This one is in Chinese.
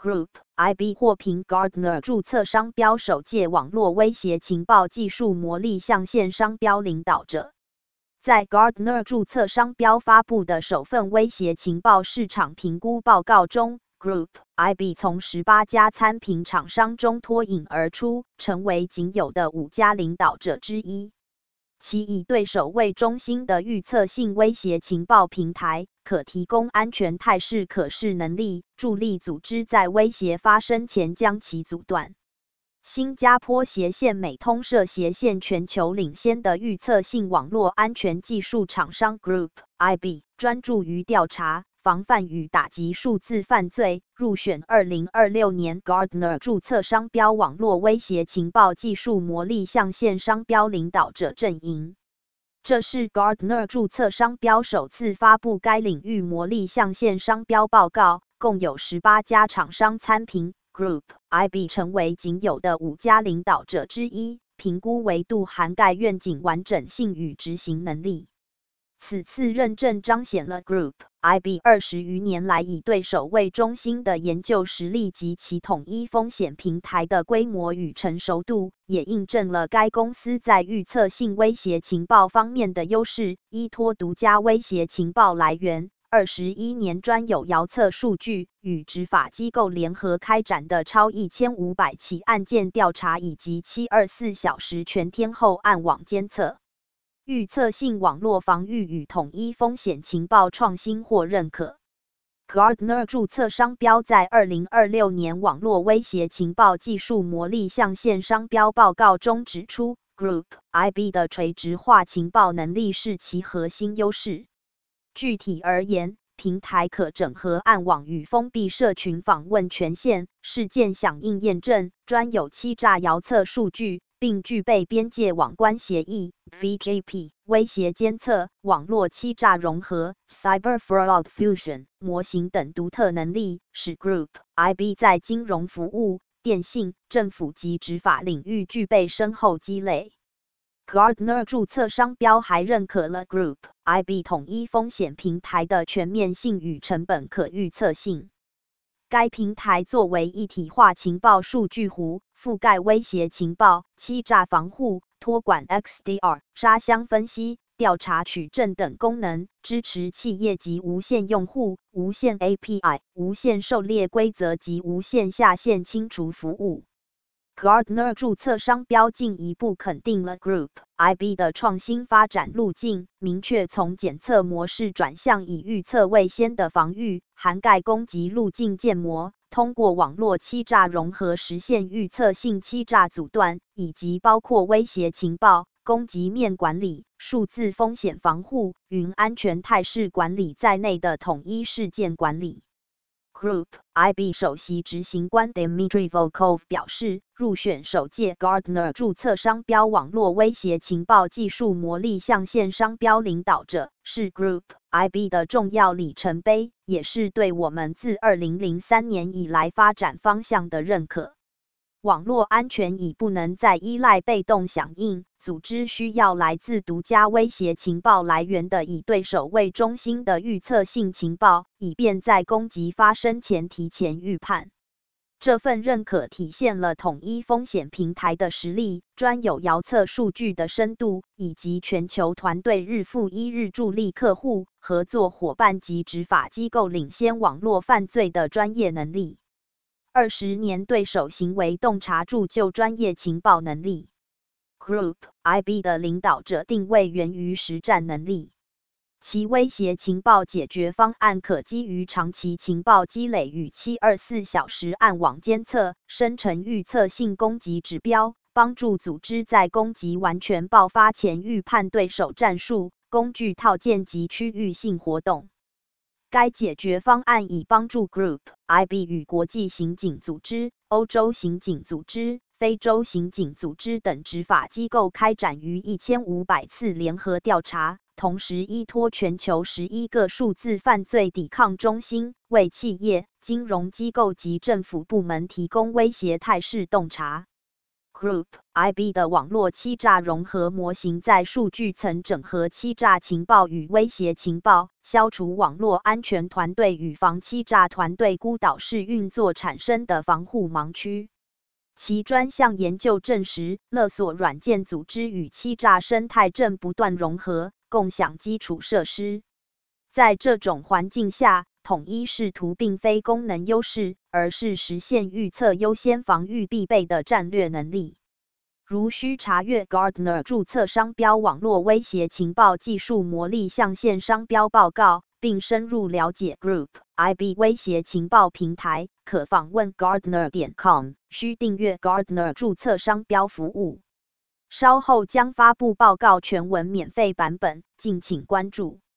Group IB 获评 Gartner 注册商标首届网络威胁情报技术魔力象限商标领导者。在 Gartner 注册商标发布的首份威胁情报市场评估报告中， Group IB 从18家参评厂商中脱颖而出，成为仅有的5家领导者之一。其以对手为中心的预测性威胁情报平台，可提供安全态势可视能力，助力组织在威胁发生前将其阻断。新加坡斜线美通社斜线全球领先的预测性网络安全技术厂商 Group IB 专注于调查、防范与打击数字犯罪，入选2026年 Gartner 注册商标网络威胁情报技术魔力象限商标领导者阵营。这是 Gartner 注册商标首次发布该领域魔力象限商标报告，共有18家厂商参评。Group IB 成为仅有的5家领导者之一，评估维度涵盖愿景完整性与执行能力。此次认证彰显了 Group IB 20余年来以对手为中心的研究实力及其统一风险平台的规模与成熟度，也印证了该公司在预测性威胁情报方面的优势，依托独家威胁情报来源。21年专有遥测数据，与执法机构联合开展的超1500起案件调查以及724小时全天候暗网监测。预测性网络防御与统一风险情报创新获认可。Gartner 注册商标在2026年网络威胁情报技术魔力象限商标报告中指出， Group IB 的垂直化情报能力是其核心优势。具体而言，平台可整合暗网与封闭社群访问权限、事件响应验证、专有欺诈遥测数据，并具备边界网关协议 (BGP) 威胁监测、网络欺诈融合 (Cyber Fraud Fusion) 模型等独特能力，使 Group IB 在金融服务、电信、政府及执法领域具备深厚积累。Gartner 注册商标还认可了 Group IB 统一风险平台的全面性与成本可预测性。该平台作为一体化情报数据湖，覆盖威胁情报、欺诈防护、托管 XDR、沙箱分析、调查取证等功能，支持企业级无线用户、无线 API、无线狩猎规则及无线下线清除服务。Gartner 注册商标进一步肯定了 Group IB 的创新发展路径，明确从检测模式转向以预测为先的防御，涵盖攻击路径建模，通过网络欺诈融合实现预测性欺诈阻断，以及包括威胁情报、攻击面管理、数字风险防护、云安全态势管理在内的统一事件管理。Group IB 首席执行官 Dmitry Volkov 表示，入选首届 Gartner 注册商标网络威胁情报技术魔力象限商标领导者，是 Group IB 的重要里程碑，也是对我们自2003年以来发展方向的认可。网络安全已不能再依赖被动响应，组织需要来自独家威胁情报来源的以对手为中心的预测性情报，以便在攻击发生前提前预判。这份认可体现了统一风险平台的实力、专有遥测数据的深度，以及全球团队日复一日助力客户、合作伙伴及执法机构领先网络犯罪的专业能力。20年对手行为洞察铸就专业情报能力。Group IB 的领导者定位源于实战能力。其威胁情报解决方案可基于长期情报积累与724小时暗网监测，生成预测性攻击指标，帮助组织在攻击完全爆发前预判对手战术、工具套件及区域性活动。该解决方案已帮助 Group IB 与国际刑警组织、欧洲刑警组织、非洲刑警组织等执法机构开展逾1500次联合调查，同时依托全球11个数字犯罪抵抗中心，为企业、金融机构及政府部门提供威胁态势洞察。 Group IB 的网络欺诈融合模型在数据层整合欺诈情报与威胁情报，消除网络安全团队与防欺诈团队孤岛式运作产生的防护盲区。其专项研究证实，勒索软件组织与欺诈生态正不断融合，共享基础设施。在这种环境下，统一视图并非功能优势，而是实现预测优先防御必备的战略能力。如需查阅 Gartner 注册商标网络威胁情报技术魔力象限商标报告，并深入了解 Group IB 威胁情报平台，可访问 Gartner.com， 需订阅 Gartner 注册商标服务。稍后将发布报告全文免费版本，敬请关注。